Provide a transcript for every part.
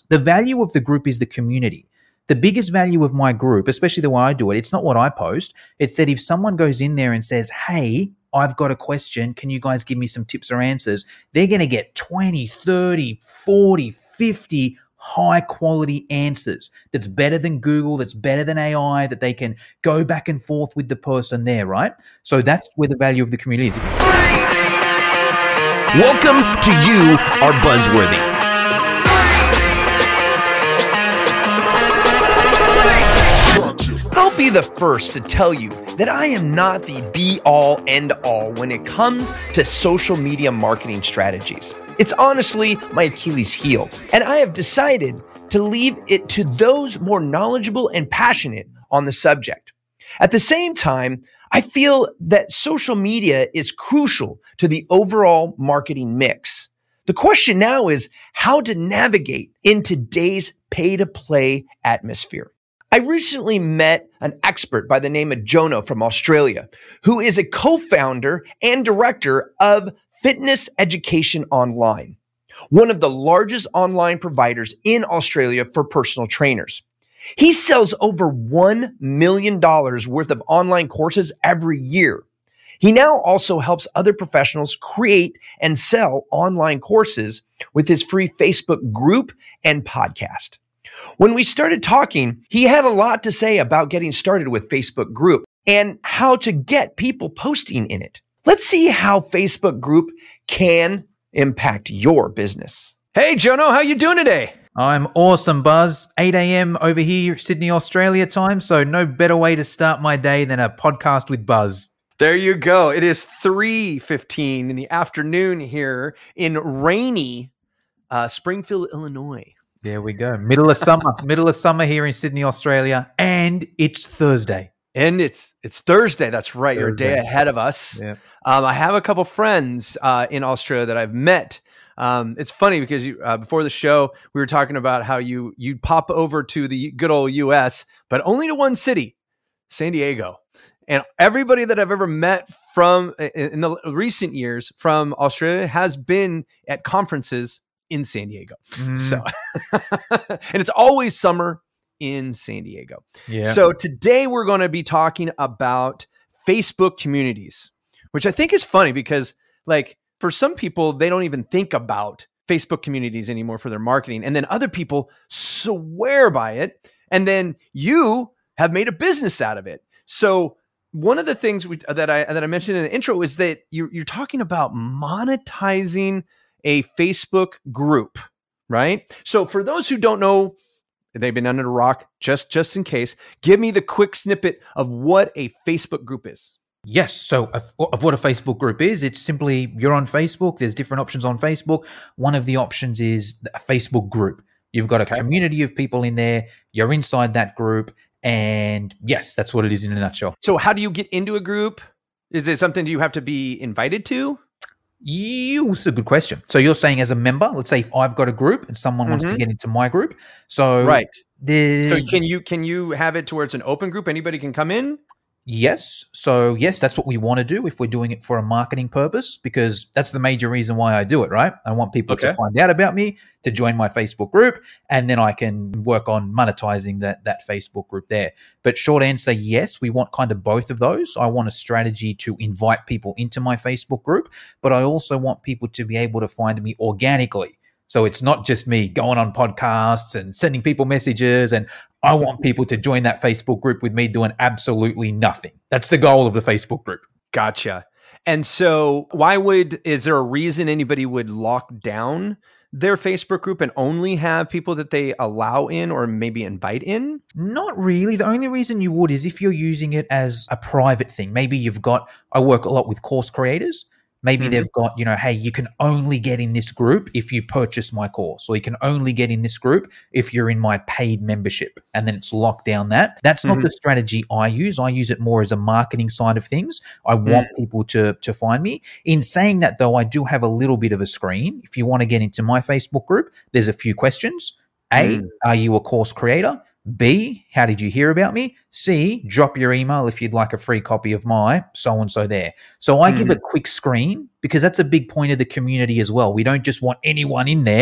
this. The value of the group is the community. The biggest value of my group, especially the way I do it, it's not what I post. It's that if someone goes in there and says, hey, I've got a question, can you guys give me some tips or answers? They're going to get 20, 30, 40, 50 high quality answers that's better than Google, that's better than AI, that they can go back and forth with the person there, right? So that's where the value of the community is. Welcome to You Are Buzzworthy. I'll be the first to tell you that I am not the be-all, end-all when it comes to social media marketing strategies. It's honestly my Achilles heel, and I have decided to leave it to those more knowledgeable and passionate on the subject. At the same time, I feel that social media is crucial to the overall marketing mix. The question now is how to navigate in today's pay-to-play atmosphere. I recently met an expert by the name of Jono from Australia, who is a co-founder and director of Fitness Education Online, one of the largest online providers in Australia for personal trainers. He sells over $1 million worth of online courses every year. He now also helps other professionals create and sell online courses with his free Facebook group and podcast. When we started talking, he had a lot to say about getting started with Facebook group and how to get people posting in it. Let's see how Facebook group can impact your business. Hey, Jono, how you doing today? I'm awesome, Buzz. 8 a.m. over here, Sydney, Australia time. So no better way to start my day than a podcast with Buzz. There you go. It is 3:15 in the afternoon here in rainy Springfield, Illinois. There we go. Middle of summer here in Sydney, Australia. And it's Thursday. And it's Thursday. That's right. You're a day ahead of us. Yeah. I have a couple friends in Australia that I've met. It's funny because before the show, we were talking about how you'd pop over to the good old US, but only to one city, San Diego. And everybody that I've ever met from in the recent years from Australia has been at conferences in San Diego. So, and it's always summer in San Diego. Yeah. So today we're going to be talking about Facebook communities, which I think is funny because like for some people, they don't even think about Facebook communities anymore for their marketing. And then other people swear by it. And then you have made a business out of it. So one of the things that I mentioned in the intro is that you're talking about monetizing a Facebook group, right? So for those who don't know, they've been under a rock, just in case, give me the quick snippet of what a Facebook group is. Yes. So of what a Facebook group is, it's simply you're on Facebook. There's different options on Facebook. One of the options is a Facebook group. You've got a community of people in there. You're inside that group. And yes, that's what it is in a nutshell. So how do you get into a group? Is it something you have to be invited to? It's a good question. So you're saying as a member, let's say if I've got a group and someone wants to get into my group. So right. So can you have it to where it's an open group? Anybody can come in? Yes. So yes, that's what we want to do if we're doing it for a marketing purpose, because that's the major reason why I do it, right? I want people to find out about me, to join my Facebook group, and then I can work on monetizing that Facebook group there. But short answer, yes, we want kind of both of those. I want a strategy to invite people into my Facebook group, but I also want people to be able to find me organically. So it's not just me going on podcasts and sending people messages, and I want people to join that Facebook group with me doing absolutely nothing. That's the goal of the Facebook group. Gotcha. And so is there a reason anybody would lock down their Facebook group and only have people that they allow in or maybe invite in? Not really. The only reason you would is if you're using it as a private thing. Maybe I work a lot with course creators. Maybe they've got, hey, you can only get in this group if you purchase my course, or you can only get in this group if you're in my paid membership, and then it's locked down that. That's not the strategy I use. I use it more as a marketing side of things. I want people to find me. In saying that, though, I do have a little bit of a screen. If you want to get into my Facebook group, there's a few questions. A, are you a course creator? B, how did you hear about me? C, drop your email if you'd like a free copy of my so-and-so there. So I give a quick screen because that's a big point of the community as well. We don't just want anyone in there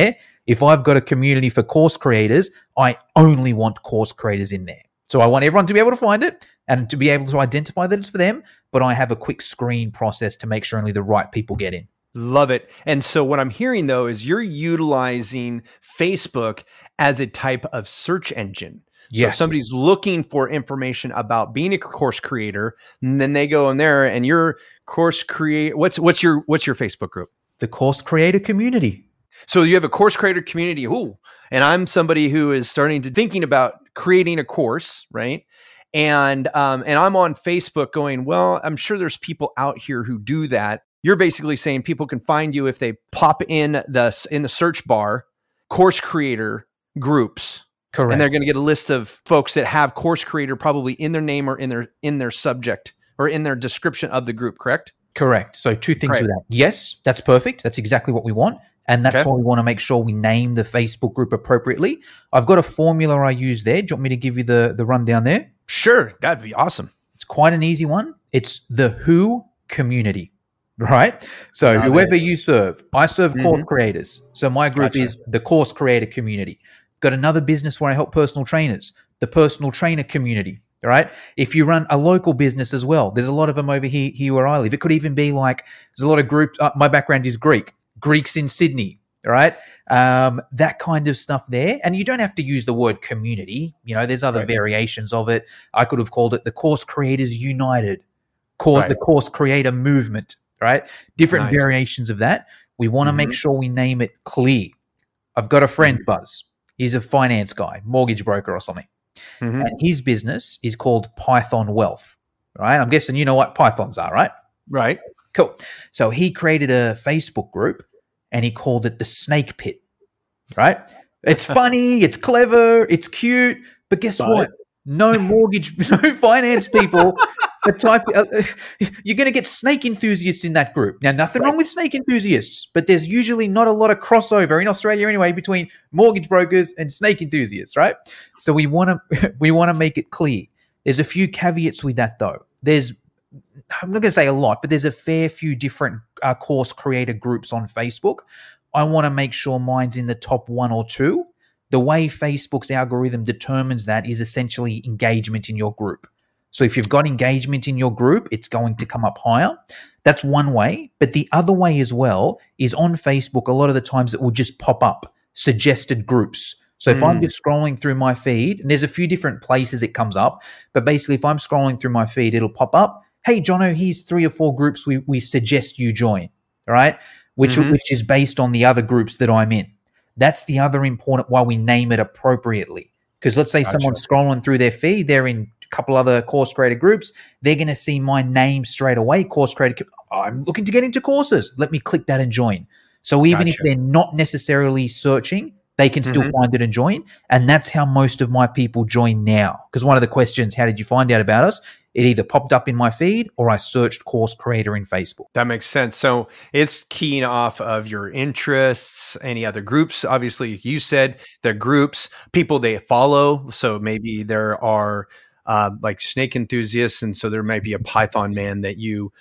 If I've got a community for course creators, I only want course creators in there. So I want everyone to be able to find it and to be able to identify that it's for them, but I have a quick screen process to make sure only the right people get in. Love it. And so what I'm hearing though is you're utilizing Facebook as a type of search engine. So if somebody's looking for information about being a course creator, and then they go in there and your course create, what's your Facebook group? The Course Creator Community. So you have a course creator community. Ooh, and I'm somebody who is thinking about creating a course, right? And I'm on Facebook going, well, I'm sure there's people out here who do that. You're basically saying people can find you if they pop in the search bar, course creator groups. Correct. And they're going to get a list of folks that have course creator probably in their name or in their subject or in their description of the group, correct? Correct. So two things with that. Yes, that's perfect. That's exactly what we want. And that's why we want to make sure we name the Facebook group appropriately. I've got a formula I use there. Do you want me to give you the rundown there? Sure. That'd be awesome. It's quite an easy one. It's the Who community, right? So whoever you serve, I serve course creators. So my group is the Course Creator Community. Got another business where I help personal trainers, the Personal Trainer Community. All right. If you run a local business as well, there's a lot of them over here where I live. It could even be like there's a lot of groups. My background is Greeks in Sydney. All right. That kind of stuff there. And you don't have to use the word community. You know, there's other variations of it. I could have called it the Course Creators United, the Course Creator Movement, right? Different variations of that. We want to make sure we name it clear. I've got a friend, Buzz. He's a finance guy, mortgage broker or something. And his business is called Python Wealth, right? I'm guessing you know what Pythons are, right? Right. Cool. So he created a Facebook group and he called it the Snake Pit, right? It's funny, it's clever, it's cute, but guess what? No finance people you're going to get snake enthusiasts in that group. Now, nothing wrong with snake enthusiasts, but there's usually not a lot of crossover in Australia anyway between mortgage brokers and snake enthusiasts, right? So we want to make it clear. There's a few caveats with that though. I'm not going to say a lot, but there's a fair few different course creator groups on Facebook. I want to make sure mine's in the top 1 or 2. The way Facebook's algorithm determines that is essentially engagement in your group. So if you've got engagement in your group, it's going to come up higher. That's one way. But the other way as well is on Facebook, a lot of the times it will just pop up suggested groups. So if I'm just scrolling through my feed, and there's a few different places it comes up, but basically if I'm scrolling through my feed, it'll pop up, hey, Jono, here's 3 or 4 groups we suggest you join, all right? Which is based on the other groups that I'm in. That's the other important why we name it appropriately. Because let's say someone's scrolling through their feed, they're in a couple other course creator groups, they're going to see my name straight away, course creator. I'm looking to get into courses. Let me click that and join. So even if they're not necessarily searching, they can still find it and join. And that's how most of my people join now. Because one of the questions, how did you find out about us? It either popped up in my feed or I searched course creator in Facebook. That makes sense. So it's keying off of your interests, any other groups. Obviously, you said the groups, people they follow. So maybe there are like snake enthusiasts. And so there might be a Python man that you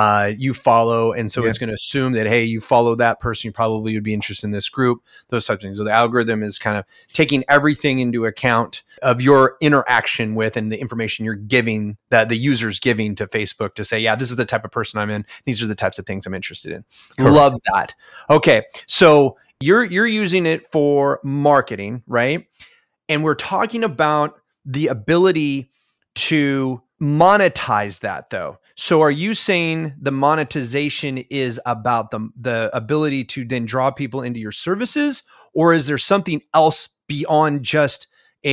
follow. And so it's going to assume that, hey, you follow that person, you probably would be interested in this group, those types of things. So the algorithm is kind of taking everything into account of your interaction with and the information you're giving, that the user's giving to Facebook to say, yeah, this is the type of person I'm in. These are the types of things I'm interested in. Correct. Love that. Okay. So you're using it for marketing, right? And we're talking about the ability to monetize that though. So are you saying the monetization is about the ability to then draw people into your services, or is there something else beyond just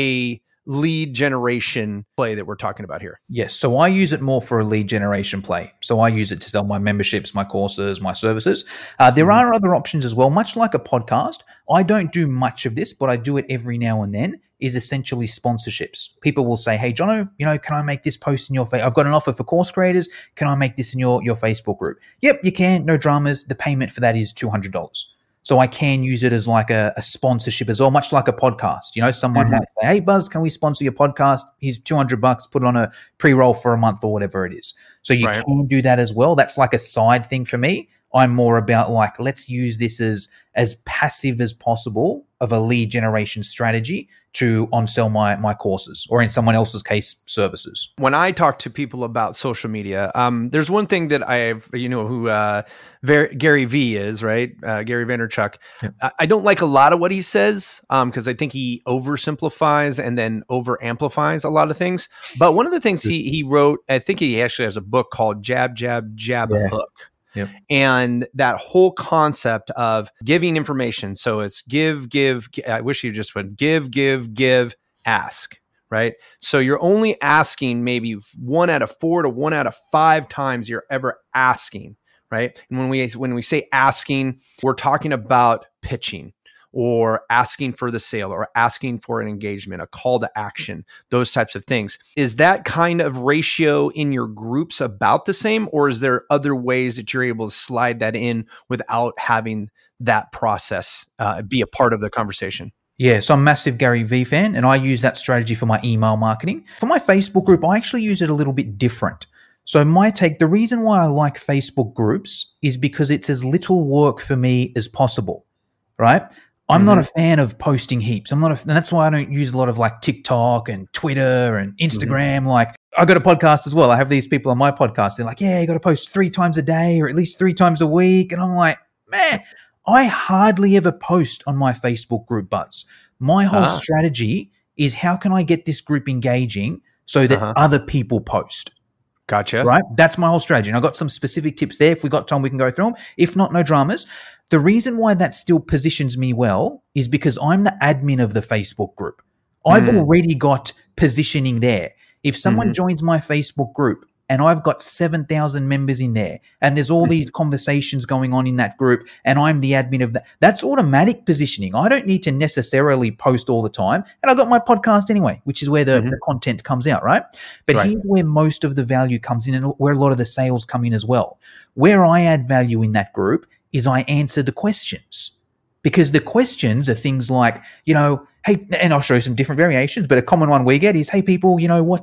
a lead generation play that we're talking about here? Yes. So I use it more for a lead generation play. So I use it to sell my memberships, my courses, my services. There are other options as well, much like a podcast. I don't do much of this, but I do it every now and then, is essentially sponsorships. People will say, hey, Jono, can I make this post in your I've got an offer for course creators. Can I make this in your Facebook group? Yep, you can. No dramas. The payment for that is $200. So I can use it as like a sponsorship as well, much like a podcast. Someone might say, hey, Buzz, can we sponsor your podcast? Here's $200, put it on a pre-roll for a month or whatever it is. So you can do that as well. That's like a side thing for me. I'm more about like, let's use this as passive as possible of a lead generation strategy to on-sell my courses, or in someone else's case, services. When I talk to people about social media, there's one thing that Gary V is, right? Gary Vaynerchuk. Yeah. I don't like a lot of what he says because I think he oversimplifies and then over amplifies a lot of things. But one of the things he wrote, I think he actually has a book called Jab, Jab, Jab, Hook. Yep. And that whole concept of giving information. So it's give. I wish you just would give, ask, right? So you're only asking maybe 1 out of 4 to 1 out of 5 times you're ever asking, right? And when we say asking, we're talking about pitching, or asking for the sale, or asking for an engagement, a call to action, those types of things. Is that kind of ratio in your groups about the same, or is there other ways that you're able to slide that in without having that process be a part of the conversation? Yeah, so I'm a massive Gary Vee fan, and I use that strategy for my email marketing. For my Facebook group, I actually use it a little bit different. So the reason why I like Facebook groups is because it's as little work for me as possible, right? I'm not a fan of posting heaps. And that's why I don't use a lot of like TikTok and Twitter and Instagram. Like, I got a podcast as well. I have these people on my podcast. They're like, yeah, you got to post 3 times a day or at least 3 times a week. And I'm like, man, I hardly ever post on my Facebook group, Buzz. My whole strategy is, how can I get this group engaging so that other people post? Gotcha. Right? That's my whole strategy. And I've got some specific tips there. If we got time, we can go through them. If not, no dramas. The reason why that still positions me well is because I'm the admin of the Facebook group. I've already got positioning there. If someone joins my Facebook group and I've got 7,000 members in there and there's all these conversations going on in that group and I'm the admin of that, that's automatic positioning. I don't need to necessarily post all the time. And I've got my podcast anyway, which is where the content comes out, right? But here's where most of the value comes in and where a lot of the sales come in as well. Where I add value in that group is I answer the questions, because the questions are things like, hey, and I'll show you some different variations, but a common one we get is, hey people,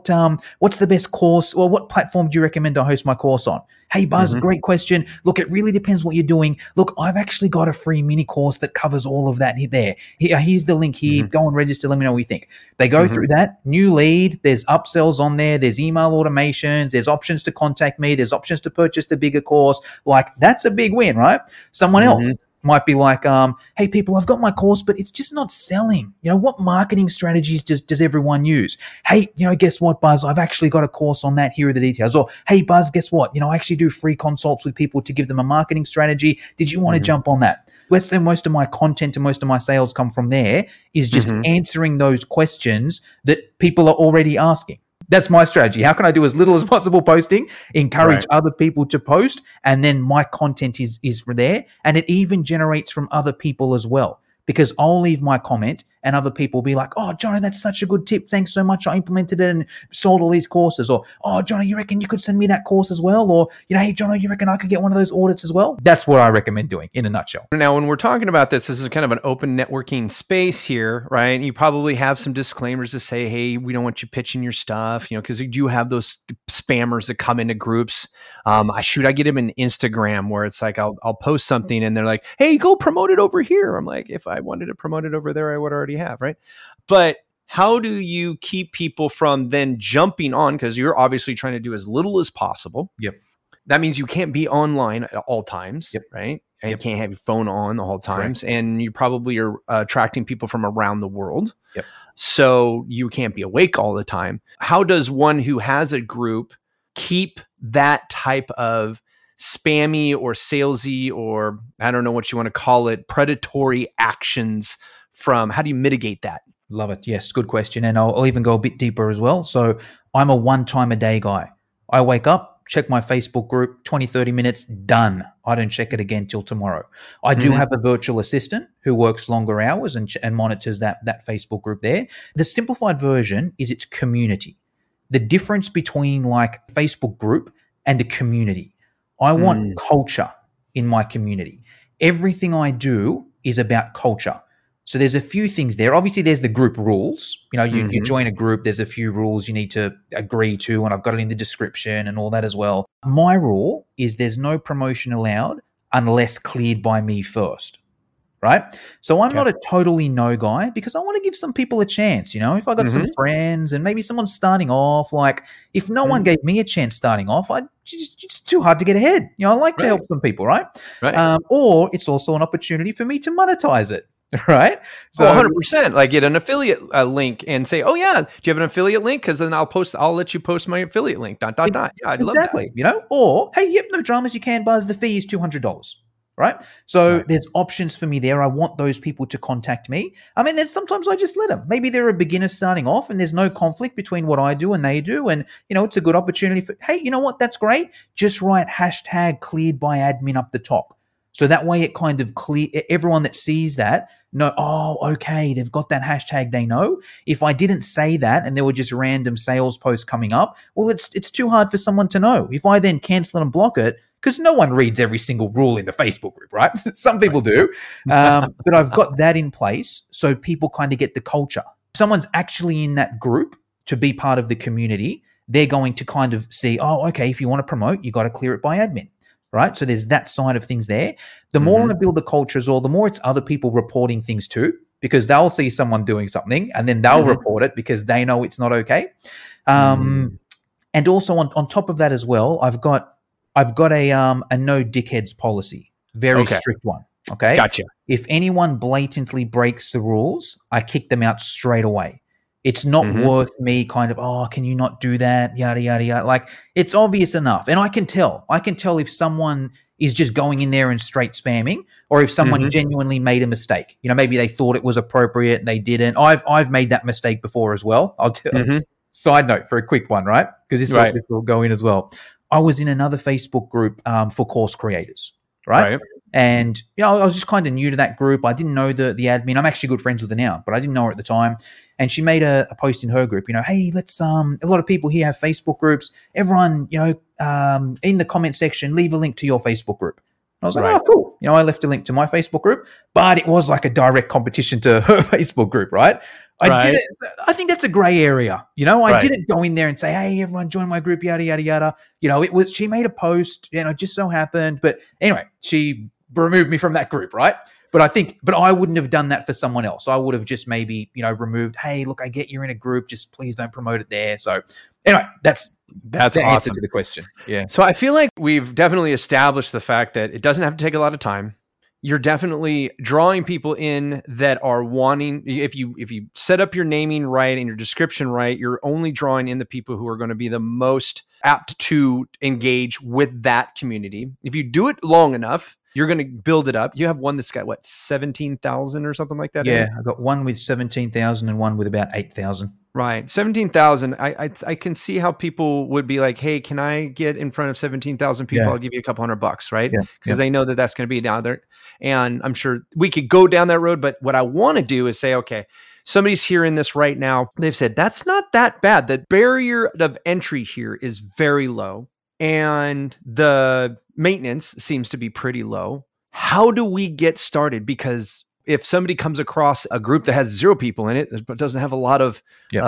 what's the best course, or what platform do you recommend I host my course on? Hey Buzz, great question. Look, it really depends what you're doing. Look, I've actually got a free mini course that covers all of that there. Here's the link here. Go and register. Let me know what you think. They go through that. New lead. There's upsells on there. There's email automations. There's options to contact me. There's options to purchase the bigger course. Like, that's a big win, right? Someone else might be like, hey people, I've got my course, but it's just not selling. What marketing strategies does everyone use? Hey, guess what, Buzz? I've actually got a course on that. Here are the details. Or, hey Buzz, guess what? I actually do free consults with people to give them a marketing strategy. Did you want to jump on that? Let's say most of my content and most of my sales come from there, is just answering those questions that people are already asking. That's my strategy. How can I do as little as possible posting, encourage other people to post, and then my content is from there. And it even generates from other people as well, because I'll leave my comment and other people will be like, oh, Johnny, that's such a good tip. Thanks so much. I implemented it and sold all these courses. Or, oh, Johnny, you reckon you could send me that course as well? Or, hey, Johnny, you reckon I could get one of those audits as well? That's what I recommend doing in a nutshell. Now, when we're talking about this is kind of an open networking space here, right? You probably have some disclaimers to say, hey, we don't want you pitching your stuff, because you do have those spammers that come into groups. I get them in Instagram where it's like, I'll post something and they're like, hey, go promote it over here. I'm like, if I wanted to promote it over there, I would already have, right? But how do you keep people from then jumping on? Because you're obviously trying to do as little as possible. Yep. That means you can't be online at all times, right? And you can't have your phone on the whole times. Correct. And you probably are attracting people from around the world. Yep. So you can't be awake all the time. How does one who has a group keep that type of spammy or salesy, or I don't know what you want to call it, predatory actions from? How do you mitigate that? Love it. Yes, good question. And I'll even go a bit deeper as well. So I'm a 1 time a day guy. I wake up, check my Facebook group, 20, 30 minutes, done. I don't check it again till tomorrow. I do have a virtual assistant who works longer hours and monitors that Facebook group there. The simplified version is its community. The difference between like Facebook group and a community. I want culture in my community. Everything I do is about culture. So there's a few things there. Obviously, there's the group rules. You join a group, there's a few rules you need to agree to, and I've got it in the description and all that as well. My rule is there's no promotion allowed unless cleared by me first, right? So I'm not a totally no guy because I want to give some people a chance. If I got some friends and maybe someone's starting off, like if no one gave me a chance starting off, it's too hard to get ahead. I like to help some people, right? Or it's also an opportunity for me to monetize it. Right. So 100%, like get an affiliate link and say, oh yeah, do you have an affiliate link? Cause then I'll let you post my affiliate link. ... Yeah, I'd love that. Or, hey, yep, no dramas. You can buzz. The fee is $200. Right. So there's options for me there. I want those people to contact me. I mean, then sometimes I just let them. Maybe they're a beginner starting off and there's no conflict between what I do and they do. And, it's a good opportunity for, hey, you know what? That's great. Just write hashtag cleared by admin up the top. So that way it kind of everyone that sees that know, oh, okay, they've got that hashtag, they know. If I didn't say that and there were just random sales posts coming up, well, it's too hard for someone to know. If I then cancel it and block it, because no one reads every single rule in the Facebook group, right? Some people do. But I've got that in place so people kind of get the culture. If someone's actually in that group to be part of the community, they're going to kind of see, oh, okay, if you want to promote, you got to clear it by admin. Right. So there's that side of things there. The more I build the culture as well, the more it's other people reporting things too, because they'll see someone doing something and then they'll report it because they know it's not okay. And also on top of that as well, I've got a no dickheads policy, very strict one. Okay. Gotcha. If anyone blatantly breaks the rules, I kick them out straight away. It's not worth me kind of, oh, can you not do that? Yada, yada, yada. Like it's obvious enough. And I can tell if someone is just going in there and straight spamming or if someone genuinely made a mistake. Maybe they thought it was appropriate and they didn't. I've made that mistake before as well. I'll tell side note for a quick one, right? Because this will go in as well. I was in another Facebook group for course creators, right? And, I was just kind of new to that group. I didn't know the admin. I'm actually good friends with her now, but I didn't know her at the time. And she made a post in her group, hey, let's, a lot of people here have Facebook groups. Everyone, in the comment section, leave a link to your Facebook group. And I was like, oh, cool. I left a link to my Facebook group, but it was like a direct competition to her Facebook group, right? I think that's a gray area. I didn't go in there and say, hey, everyone join my group, yada, yada, yada. She made a post, just so happened. But anyway, she removed me from that group, right? But I wouldn't have done that for someone else. I would have just maybe, removed, hey, look, I get you're in a group, just please don't promote it there. So anyway, that's the awesome answer to the question. Yeah. So I feel like we've definitely established the fact that it doesn't have to take a lot of time. You're definitely drawing people in that are wanting, if you set up your naming right and your description right, you're only drawing in the people who are going to be the most apt to engage with that community. If you do it long enough, you're going to build it up. You have one that's got 17,000 or something like that? Yeah, I've got one with 17,000 and one with about 8,000. Right. 17,000. I can see how people would be like, hey, can I get in front of 17,000 people? Yeah. I'll give you a couple $100, right? Because they know that that's going to be down there. And I'm sure we could go down that road. But what I want to do is say, okay, somebody's hearing this right now. They've said, that's not that bad. The barrier of entry here is very low. And the maintenance seems to be pretty low. How do we get started? Because if somebody comes across a group that has 0 people in it, but doesn't have a lot of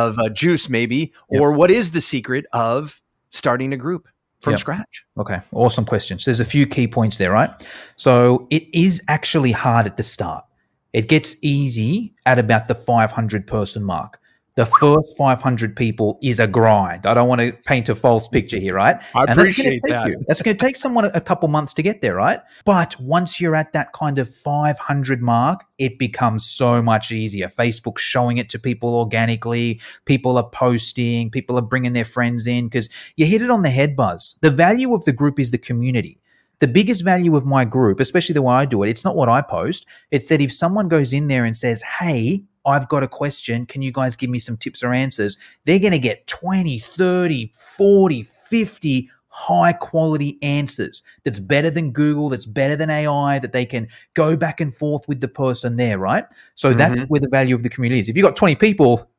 juice maybe, or what is the secret of starting a group from scratch? Okay, awesome question. So there's a few key points there, right? So it is actually hard at the start. It gets easy at about the 500 person mark. The first 500 people is a grind. I don't want to paint a false picture here, right? I appreciate that. That's going to take someone a couple months to get there, right? But once you're at that kind of 500 mark, it becomes so much easier. Facebook's showing it to people organically. People are posting. People are bringing their friends in because you hit it on the head, Buzz. The value of the group is the community. The biggest value of my group, especially the way I do it, it's not what I post. It's that if someone goes in there and says, hey, I've got a question. Can you guys give me some tips or answers? They're going to get 20, 30, 40, 50 high quality answers. That's better than Google. That's better than AI, that they can go back and forth with the person there, right? So that's where the value of the community is. If you've got 20 people,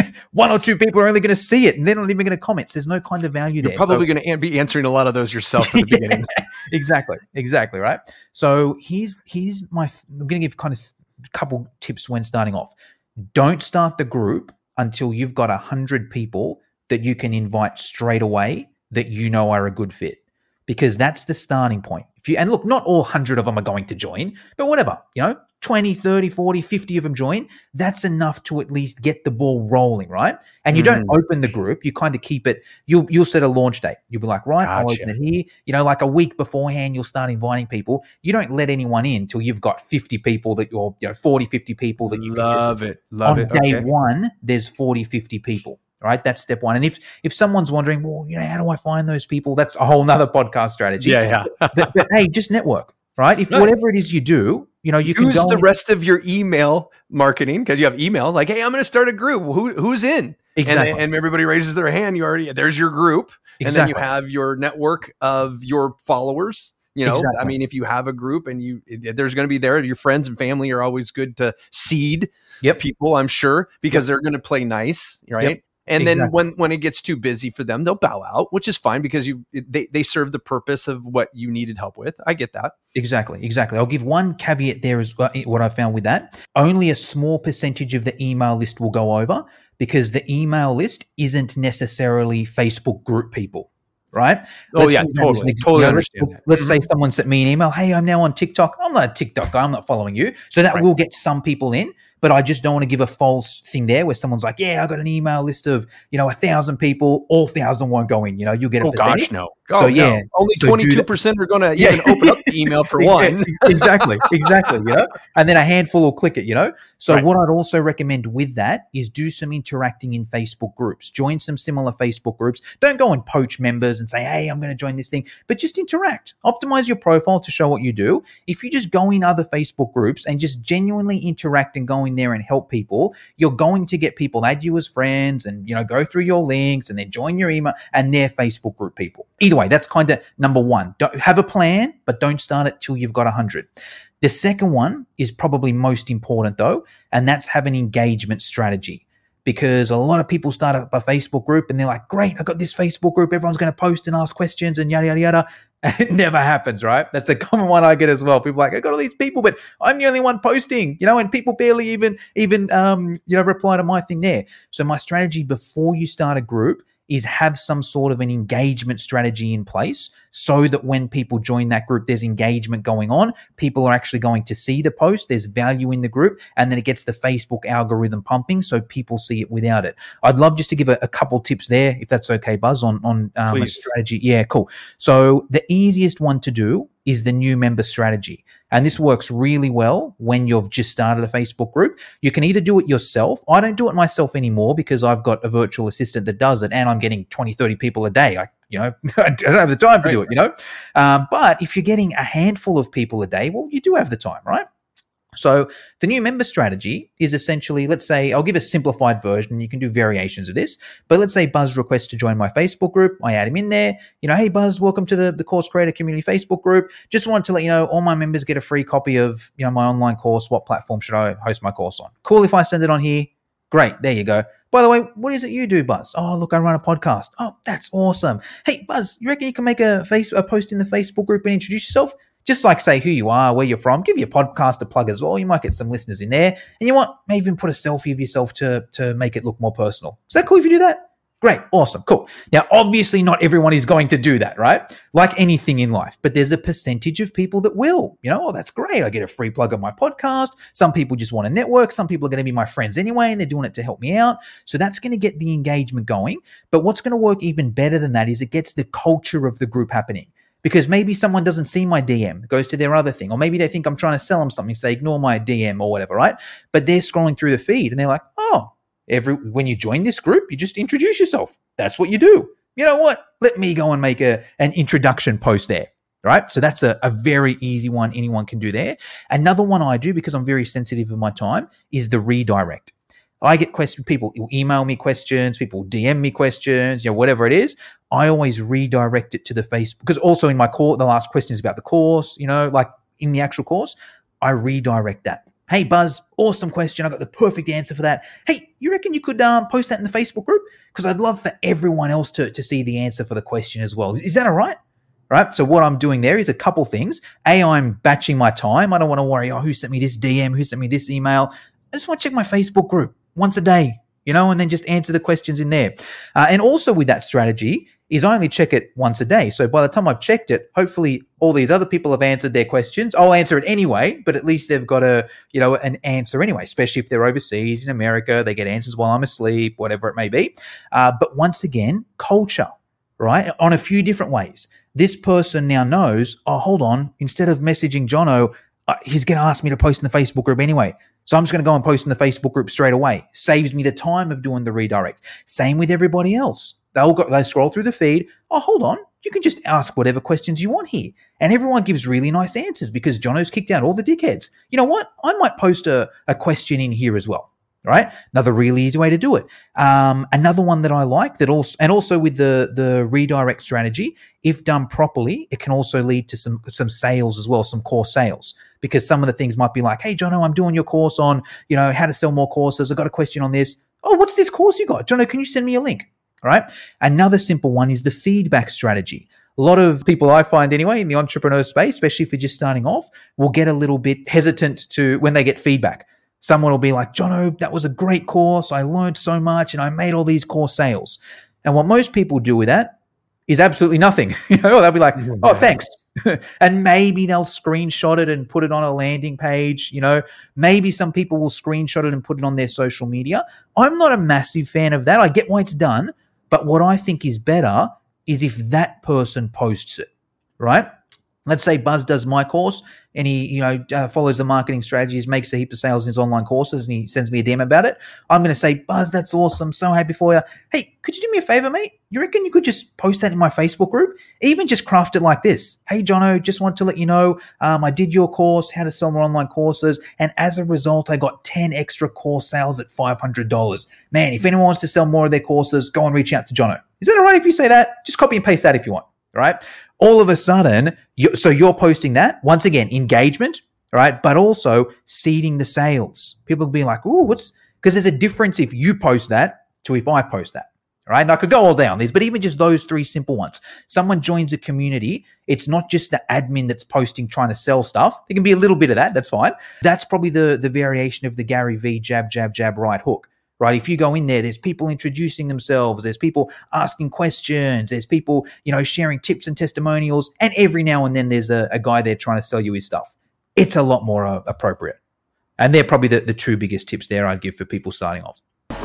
1 or 2 people are only going to see it and they're not even going to comment. So there's no kind of value there. You're probably going to be answering a lot of those yourself at the beginning. Exactly, right? So I'm going to give kind of a couple tips when starting off. Don't start the group until you've got 100 people that you can invite straight away that you know are a good fit, because that's the starting point. And look, not all 100 of them are going to join, but whatever, 20, 30, 40, 50 of them join, that's enough to at least get the ball rolling, right? And you don't open the group, you kind of keep it, you'll set a launch date. You'll be like, right, I'll open it here. You know, like a week beforehand, you'll start inviting people. You don't let anyone in until you've got 50 people that you're, 40, 50 people that you love can just, love it. On day one, there's 40, 50 people. Right, that's step one. And if someone's wondering, well, how do I find those people? That's a whole nother podcast strategy. Yeah. but hey, just network, right? If whatever it is you do, you can use the rest of your email marketing, because you have email. Like, hey, I'm going to start a group. Who's in? Exactly. And everybody raises their hand. There's your group, and then you have your network of your followers. I mean, if you have a group and there's going to be your friends and family are always good to seed people, I'm sure, because they're going to play nice, right? Yep. And then when it gets too busy for them, they'll bow out, which is fine because they serve the purpose of what you needed help with. I get that. Exactly. I'll give one caveat there as what I found with that. Only a small percentage of the email list will go over because the email list isn't necessarily Facebook group people. Right? Totally understand that. Let's say someone sent me an email. Hey, I'm now on TikTok. I'm not a TikTok guy. I'm not following you. So that will get some people in. But I just don't want to give a false thing there where someone's like, I got an email list of, 1,000 people, all 1,000 won't go in, you'll get a percentage. Gosh, no. Only 22% are going to even open up the email for one. Exactly. And then a handful will click it, So what I'd also recommend with that is do some interacting in Facebook groups. Join some similar Facebook groups. Don't go and poach members and say, hey, I'm going to join this thing, but just interact. Optimize your profile to show what you do. If you just go in other Facebook groups and just genuinely interact and go in there and help people, you're going to get people add you as friends and, go through your links and then join your email and they're Facebook group people. Either way, that's kind of number one. Don't have a plan, but don't start it till you've got 100. The second one is probably most important though, and that's have an engagement strategy. Because a lot of people start up a Facebook group and they're like, great, I got this Facebook group. Everyone's going to post and ask questions and yada, yada, yada. And it never happens, right? That's a common one I get as well. People are like, I got all these people, but I'm the only one posting, and people barely even reply to my thing there. So my strategy before you start a group is have some sort of an engagement strategy in place so that when people join that group, there's engagement going on. People are actually going to see the post. There's value in the group, and then it gets the Facebook algorithm pumping so people see it without it. I'd love just to give a couple tips there, if that's okay, Buzz, on a strategy. Yeah, cool. So the easiest one to do is the new member strategy. And this works really well when you've just started a Facebook group. You can either do it yourself. I don't do it myself anymore because I've got a virtual assistant that does it and I'm getting 20, 30 people a day. I don't have the time to do it, But if you're getting a handful of people a day, well, you do have the time, right? So the new member strategy is essentially, let's say, I'll give a simplified version. You can do variations of this, but let's say Buzz requests to join my Facebook group. I add him in there. Hey, Buzz, welcome to the Course Creator Community Facebook group. Just wanted to let you know all my members get a free copy of my online course. What platform should I host my course on? Cool if I send it on here. Great. There you go. By the way, what is it you do, Buzz? Oh, look, I run a podcast. Oh, that's awesome. Hey, Buzz, you reckon you can make a post in the Facebook group and introduce yourself? Just like say who you are, where you're from, give your podcast a plug as well. You might get some listeners in there. And you might maybe even put a selfie of yourself to make it look more personal. Is that cool if you do that? Great. Awesome. Cool. Now, obviously not everyone is going to do that, right? Like anything in life, but there's a percentage of people that will, oh, that's great. I get a free plug on my podcast. Some people just want to network. Some people are going to be my friends anyway, and they're doing it to help me out. So that's going to get the engagement going. But what's going to work even better than that is it gets the culture of the group happening. Because maybe someone doesn't see my DM, goes to their other thing, or maybe they think I'm trying to sell them something, so they ignore my DM or whatever, right? But they're scrolling through the feed and they're like, oh, when you join this group, you just introduce yourself. That's what you do. You know what? Let me go and make an introduction post there, right? So that's a very easy one anyone can do there. Another one I do, because I'm very sensitive of my time, is the redirect. I get questions, people email me questions, people DM me questions, whatever it is. I always redirect it to the Facebook, because also in my course, the last question is about the course, like in the actual course, I redirect that. Hey, Buzz, awesome question. I got the perfect answer for that. Hey, you reckon you could post that in the Facebook group? Because I'd love for everyone else to see the answer for the question as well. Is that all right? Right. So what I'm doing there is a couple things. I'm batching my time. I don't want to worry, who sent me this DM, who sent me this email. I just want to check my Facebook group once a day, and then just answer the questions in there. And also with that strategy, is I only check it once a day. So by the time I've checked it, hopefully all these other people have answered their questions. I'll answer it anyway, but at least they've got an answer anyway, especially if they're overseas in America, they get answers while I'm asleep, whatever it may be. But once again, culture, right? On a few different ways. This person now knows, oh, hold on, instead of messaging Jono, he's going to ask me to post in the Facebook group anyway. So I'm just going to go and post in the Facebook group straight away. Saves me the time of doing the redirect. Same with everybody else. They scroll through the feed. Oh, hold on. You can just ask whatever questions you want here. And everyone gives really nice answers because Jono's kicked out all the dickheads. You know what? I might post a question in here as well. Right? Another really easy way to do it. Another one that I like also with the redirect strategy, if done properly, it can also lead to some sales as well, some course sales, because some of the things might be like, hey, Jono, I'm doing your course on, how to sell more courses. I've got a question on this. Oh, what's this course you got? Jono, can you send me a link? All right. Another simple one is the feedback strategy. A lot of people I find anyway in the entrepreneur space, especially if you're just starting off, will get a little bit hesitant when they get feedback. Someone will be like, Jono, that was a great course. I learned so much and I made all these course sales. And what most people do with that is absolutely nothing. They'll be like, oh, thanks. And maybe they'll screenshot it and put it on a landing page. Maybe some people will screenshot it and put it on their social media. I'm not a massive fan of that. I get why it's done. But what I think is better is if that person posts it, right? Let's say Buzz does my course and he, follows the marketing strategies, makes a heap of sales in his online courses, and he sends me a DM about it. I'm going to say, Buzz, that's awesome. So happy for you. Hey, could you do me a favor, mate? You reckon you could just post that in my Facebook group? Even just craft it like this. Hey, Jono, just want to let you know, I did your course, how to sell more online courses. And as a result, I got 10 extra course sales at $500. Man, if anyone wants to sell more of their courses, go and reach out to Jono. Is that all right if you say that? Just copy and paste that if you want. Right? All of a sudden, you're posting that. Once again, engagement, right? But also seeding the sales. People will be like, ooh, because there's a difference if you post that to if I post that, right? And I could go all down these, but even just those three simple ones. Someone joins a community. It's not just the admin that's posting, trying to sell stuff. There can be a little bit of that. That's fine. That's probably the variation of the Gary V jab, jab, jab, right hook. Right? If you go in there's people introducing themselves, there's people asking questions, there's people, sharing tips and testimonials, and every now and then there's a guy there trying to sell you his stuff. It's a lot more appropriate. And they're probably the two biggest tips there I'd give for people starting off.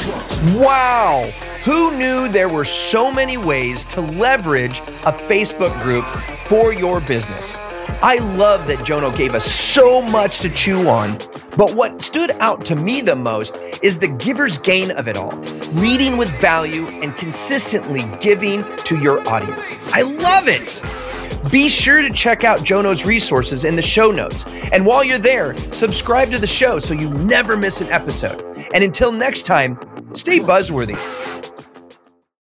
Wow! Who knew there were so many ways to leverage a Facebook group for your business? I love that Jono gave us so much to chew on, but what stood out to me the most is the giver's gain of it all, leading with value and consistently giving to your audience. I love it! Be sure to check out Jono's resources in the show notes. And while you're there, subscribe to the show so you never miss an episode. And until next time, stay buzzworthy.